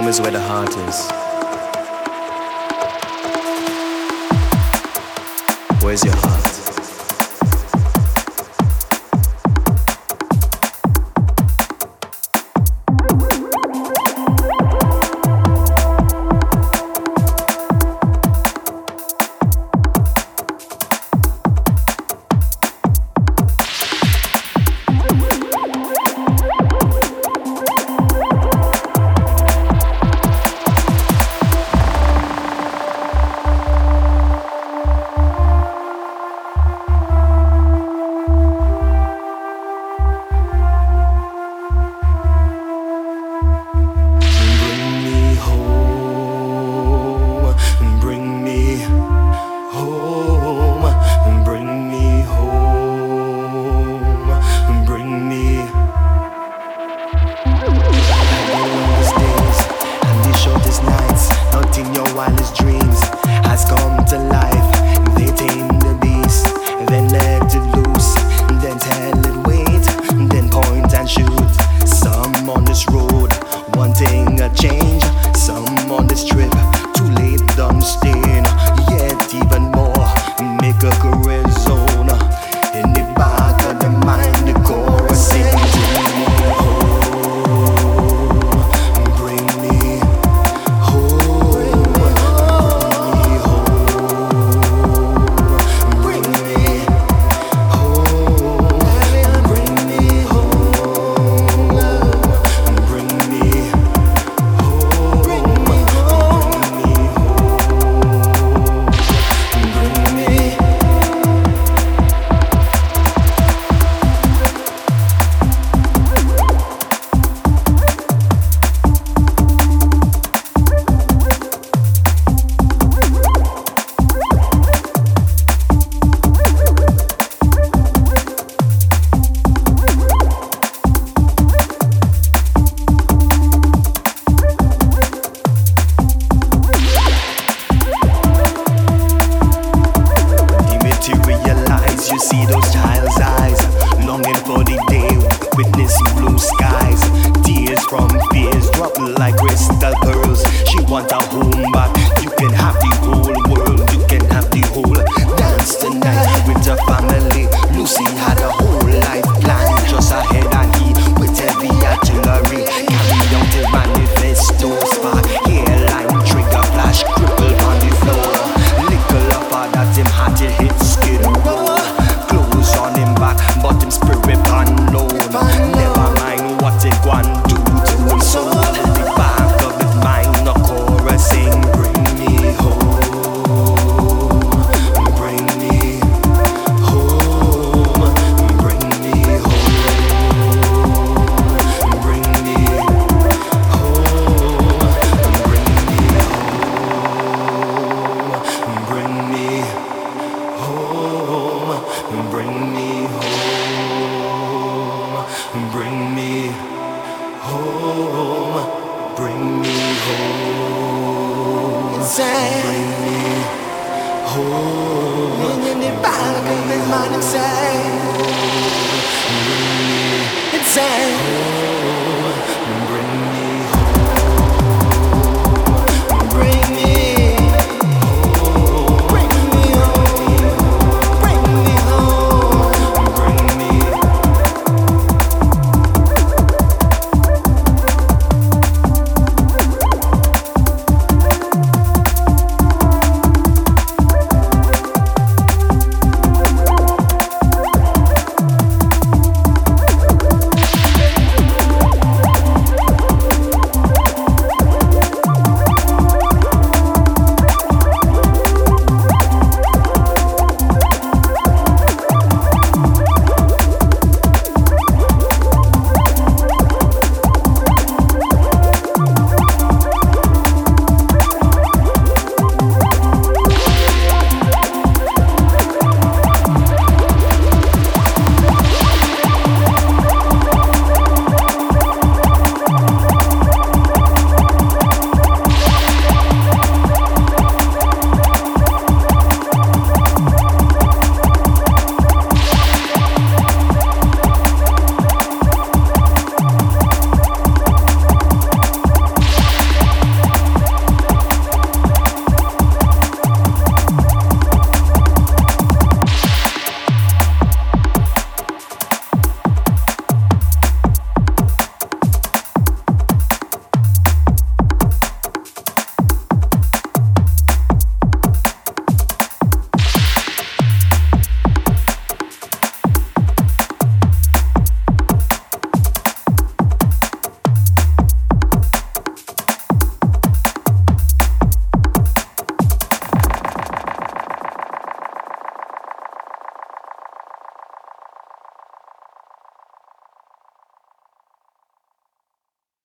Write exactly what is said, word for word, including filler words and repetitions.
Home is where the heart is. Where's your heart? Wildest dreams has come to life. They tame the beast, then let it loose, then tell it wait, then point and shoot. Some on this road wanting a change, some on this trip too late done staying. Yet even more, make a career zone in the back of the mind. The chorus sings to me. You see those child's eyes, longing for the day, witness blue skies. Tears from fears drop like crystal pearls. She want a home back. You can have the whole world, you can have the whole dance tonight with her family. Lucy had a home.